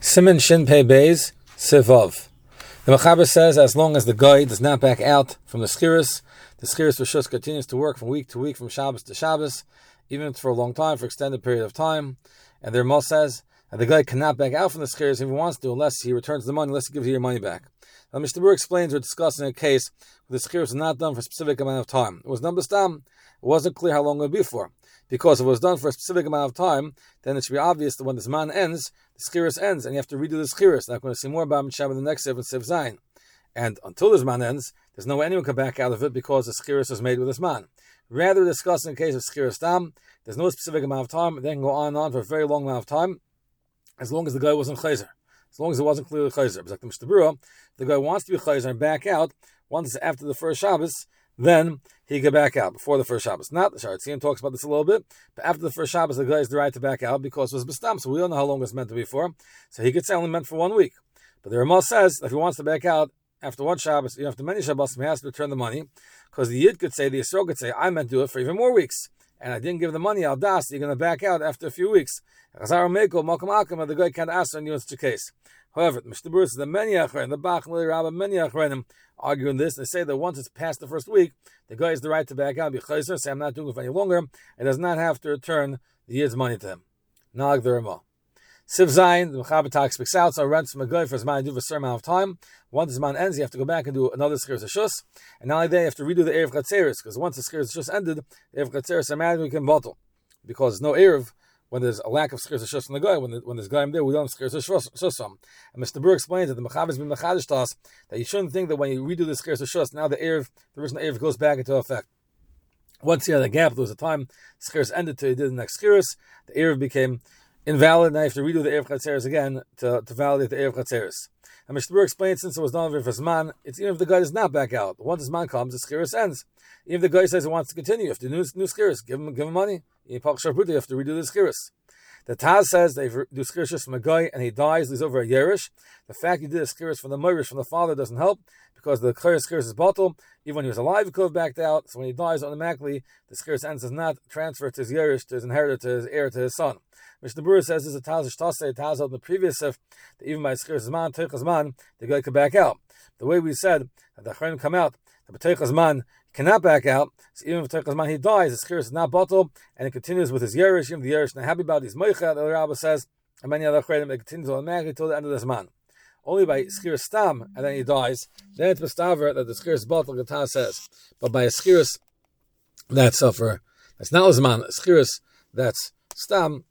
Siman Shin Pei Beis Sivav. The Mechaber says as long as the guy does not back out from the schiris Rishus continues to work from week to week, from Shabbos to Shabbos, even if it's for a long time, for extended period of time. And the Rama says that the guy cannot back out from the schiris if he wants to, unless he returns the money, unless he gives you your money back. Now, Mishnah Berurah explains we're discussing a case where the schiris was not done for a specific amount of time. It was Nambastam. It wasn't clear how long it would be for. Because if it was done for a specific amount of time, then it should be obvious that when this man ends, the schiris ends, and you have to redo the schiris. Now, I'm going to see more about Shabbat in the next Sev and Sev Zayin. And until this man ends, there's no way anyone can back out of it because the schiris is made with this man. Rather discussing the case of schiris tam, there's no specific amount of time. They can go on and on for a very long amount of time, as long as the guy wasn't chayzer. As long as it wasn't clearly chayzer. But like the Mishnah Berurah, the guy wants to be chayzer and back out once after the first Shabbos, then he can back out before the first Shabbos. Not the Sharatzian talks about this a little bit, but after the first Shabbos, the guy has the right to back out because it was Bistam, so we don't know how long it's meant to be for. So he could say only meant for 1 week. But the Ramah says that if he wants to back out after one Shabbos, after many Shabbos, he has to return the money, because the Yid could say, the Yisrael could say, I meant to do it for even more weeks, and I didn't give the money, Al Das, you're going to back out after a few weeks. The guy can't ask on you in such a case. However, the Mishnah Berurah says the many Achrenim, the Bach, many Achrenim arguing this. They say that once it's past the first week, the guy has the right to back out, be chayzer, say I'm not doing it for any longer, and does not have to return the Yid's money to him. Nag the Ramah. Siv Zayin, the Mechaber Talk speaks out, so rents from a guy for his man to do for a certain amount of time. Once his man ends, you have to go back and do another schiris hashus. And not only that, you have to redo the Erev Chatzeris, because once the schiris hashus ended, the Erev Chatzeris automatically can bottle. Because there's no Erev when there's a lack of schiris hashus from the guy. When there's guy there, we don't have schiris hashus from. And Mr. Berurah explains that the Mechaber has been mechadish to us that you shouldn't think that when you redo the schiris hashus, now the original Erev goes back into effect. Once you had a gap, there was a time the schiris ended till you did the next schiris, the Erev became invalid. Now you have to redo the Erev Chatzeris again to validate the Erev Chatzeris. And Mishnah Berurah explains, since it was done for Zman, it's even if the guy does not back out. Once Zman comes, the schiris ends. Even if the guy says he wants to continue, you have to do new schiris, give him money. You have to redo the schiris. The Taz says they do schiris from a guy and he dies, leaves over a yerish. The fact he did a schiris from the moirish, from the father, doesn't help, because the schiris is bottle. Even when he was alive, he could have backed out. So when he dies, automatically the schiris ends, does not transfer to his yerish, to his inheritor, to his heir, to his son. Mishnah Berurah says this is a Taz Shtase, Taz in the previous Sif, that even by schiris zman, teichas man, the guy could back out. The way we said that the Achrenim come out, the teichas man cannot back out. So even if teichas man he dies, the schiris is not bottled, and it continues with his yerish. Even the yerish not happy about his moicha. The Rabbah says, and many other Achrenim, it continues automatically till the end of this man. Only by schiris stam, and then he dies, then it's mistaver that the schiris is bottled. The Taz says, but by a schiris that's not zman, a schiris that's stam.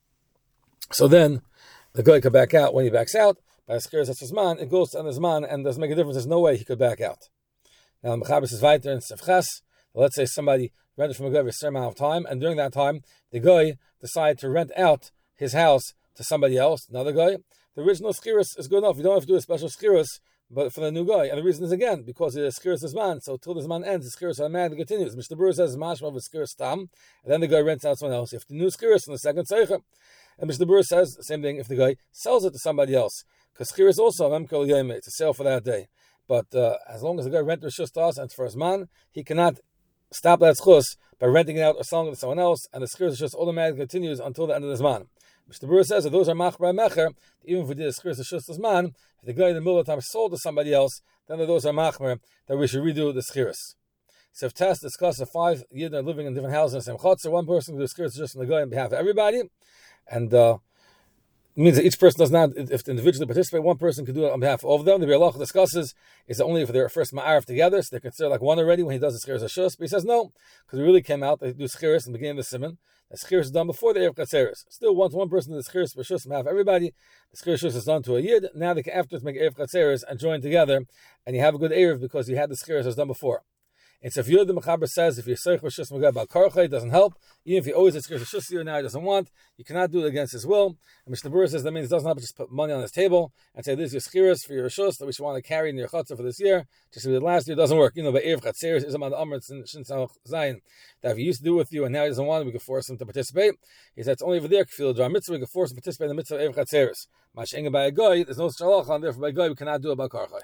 So then, the guy could back out. When he backs out, by a schiris that's zman, it goes to end zman, and doesn't make a difference. There's no way he could back out. Now, Mechaber says weiter in Sefches. Let's say somebody rented from a guy for a certain amount of time, and during that time, the guy decided to rent out his house to somebody else, another guy. The original schiris is good enough. You don't have to do a special schiris, but for the new guy. And the reason is, again, because the schiris is man, so till this man ends, the schiris automatically continues. Mishnah Berurah says, mashma of a schiris tam, and then the guy rents out someone else. You have to new schiris in the second tzeicha. And Mishnah Berurah says the same thing if the guy sells it to somebody else. Because schiris is also memkel yemei, it's a sale for that day. But as long as the guy rents rishus to us and it's for his man, he cannot stop that schus by renting it out or selling it to someone else, and the schiris just automatically continues until the end of this man. Mishnah Berurah says that those are machra mecher. Even if we did a schiris rishus to man, if the guy in the middle of the time sold to somebody else, then those are machmer that we should redo the schiris. So if Tess discusses 5 Yidden are living in different houses in the same chotzer, one person can do schiris just on the guy on behalf of everybody, and it means that each person does not, if they individually participate, one person can do it on behalf of all of them. The Biur discusses is that only if they're first ma'arif together, so they're considered like one already when he does the schiris hashus. But he says no, because we really came out they do schiris in the beginning of the simon. The schiris is done before the Erev Chatzeris. Still, once one person does the schiris hashus on behalf of everybody, the schiris hashus is done to a yid. Now they can afterwards make Erev Chatzeris and join together, and you have a good Erev because you had the schiris as done before. And so if you're the Mechaber says, if you're Seich Rishus Magay Bal Karcha, it doesn't help. Even if he always has Rishus Shus now he doesn't want, you cannot do it against his will. And Mishnah Berurah says that means it doesn't help just put money on his table and say, this is your Schiris for your Rishus that we should want to carry in your Chatzah for this year. Just as we did last year, it doesn't work. You know, but Erev Chatzeris is on the Amr Shin Zayin that if he used to do it with you and now he doesn't want it, we can force him to participate. He said, it's only over there, Kfil Dvar Mitzvah, we can force him to participate in the Mitzvah of Erev Chatzeris. Mashenga by a guy, there's no Shalach on there for by a guy, we cannot do it by Karcha.